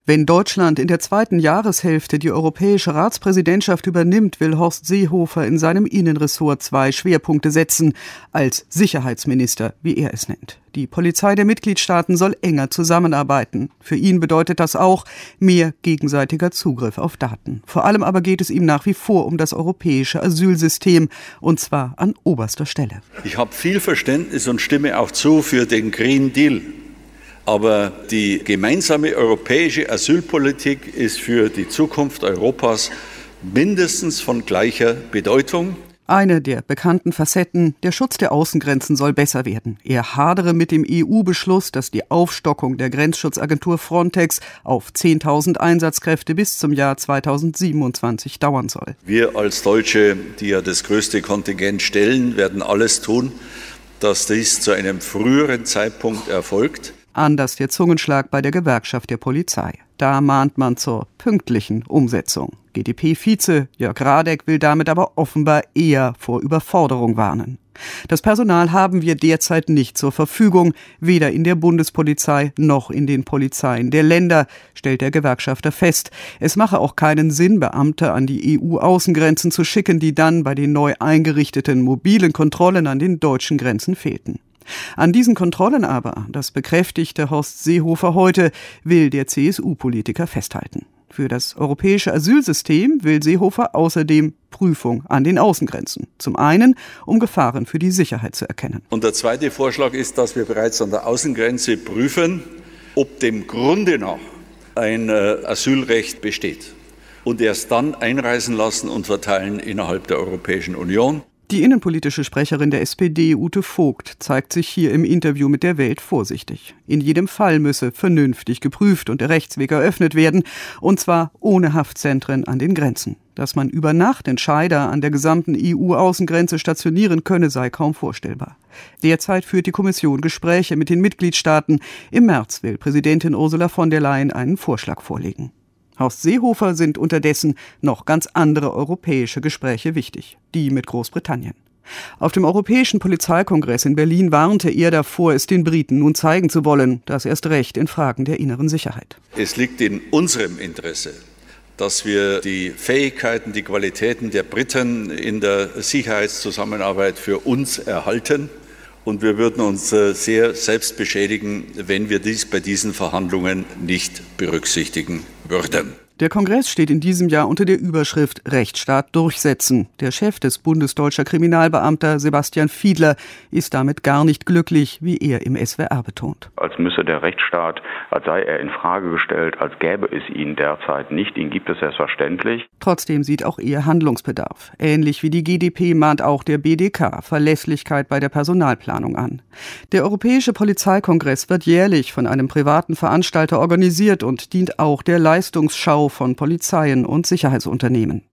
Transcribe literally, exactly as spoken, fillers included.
Wenn Deutschland in der zweiten Jahreshälfte die europäische Ratspräsidentschaft übernimmt, will Horst Seehofer in seinem Innenressort zwei Schwerpunkte setzen, als Sicherheitsminister, wie er es nennt. Die Polizei der Mitgliedstaaten soll enger zusammenarbeiten. Für ihn bedeutet das auch mehr gegenseitiger Zugriff auf Daten. Vor allem aber geht es ihm nach wie vor um das europäische Asylsystem, und zwar an oberster Stelle. Ich habe viel Verständnis und stimme auch zu für den Green Deal. Aber die gemeinsame europäische Asylpolitik ist für die Zukunft Europas mindestens von gleicher Bedeutung. Eine der bekannten Facetten, der Schutz der Außengrenzen soll besser werden. Er hadere mit dem E U-Beschluss, dass die Aufstockung der Grenzschutzagentur Frontex auf zehntausend Einsatzkräfte bis zum Jahr zweitausendsiebenundzwanzig dauern soll. Wir als Deutsche, die ja das größte Kontingent stellen, werden alles tun, dass dies zu einem früheren Zeitpunkt erfolgt. Anders der Zungenschlag bei der Gewerkschaft der Polizei. Da mahnt man zur pünktlichen Umsetzung. G d P-Vize Jörg Radeck will damit aber offenbar eher vor Überforderung warnen. Das Personal haben wir derzeit nicht zur Verfügung, weder in der Bundespolizei noch in den Polizeien der Länder, stellt der Gewerkschafter fest. Es mache auch keinen Sinn, Beamte an die E U-Außengrenzen zu schicken, die dann bei den neu eingerichteten mobilen Kontrollen an den deutschen Grenzen fehlten. An diesen Kontrollen aber, das bekräftigte Horst Seehofer heute, will der C S U-Politiker festhalten. Für das europäische Asylsystem will Seehofer außerdem Prüfung an den Außengrenzen. Zum einen, um Gefahren für die Sicherheit zu erkennen. Und der zweite Vorschlag ist, dass wir bereits an der Außengrenze prüfen, ob dem Grunde nach ein äh, Asylrecht besteht. Und erst dann einreisen lassen und verteilen innerhalb der Europäischen Union. Die innenpolitische Sprecherin der S P D, Ute Vogt, zeigt sich hier im Interview mit der Welt vorsichtig. In jedem Fall müsse vernünftig geprüft und der Rechtsweg eröffnet werden, und zwar ohne Haftzentren an den Grenzen. Dass man über Nacht Entscheider an der gesamten E U-Außengrenze stationieren könne, sei kaum vorstellbar. Derzeit führt die Kommission Gespräche mit den Mitgliedstaaten. Im März will Präsidentin Ursula von der Leyen einen Vorschlag vorlegen. Horst Seehofer sind unterdessen noch ganz andere europäische Gespräche wichtig, die mit Großbritannien. Auf dem Europäischen Polizeikongress in Berlin warnte er davor, es den Briten nun zeigen zu wollen, das erst recht in Fragen der inneren Sicherheit. Es liegt in unserem Interesse, dass wir die Fähigkeiten, die Qualitäten der Briten in der Sicherheitszusammenarbeit für uns erhalten. Und wir würden uns sehr selbst beschädigen, wenn wir dies bei diesen Verhandlungen nicht berücksichtigen würden. Der Kongress steht in diesem Jahr unter der Überschrift Rechtsstaat durchsetzen. Der Chef des Bundesdeutscher Kriminalbeamter Sebastian Fiedler ist damit gar nicht glücklich, wie er im S W R betont. Als müsse der Rechtsstaat, als sei er in Frage gestellt, als gäbe es ihn derzeit nicht. Ihn gibt es selbstverständlich. Trotzdem sieht auch er Handlungsbedarf. Ähnlich wie die G d P mahnt auch der B D K Verlässlichkeit bei der Personalplanung an. Der Europäische Polizeikongress wird jährlich von einem privaten Veranstalter organisiert und dient auch der Leistungsschau von Polizeien und Sicherheitsunternehmen.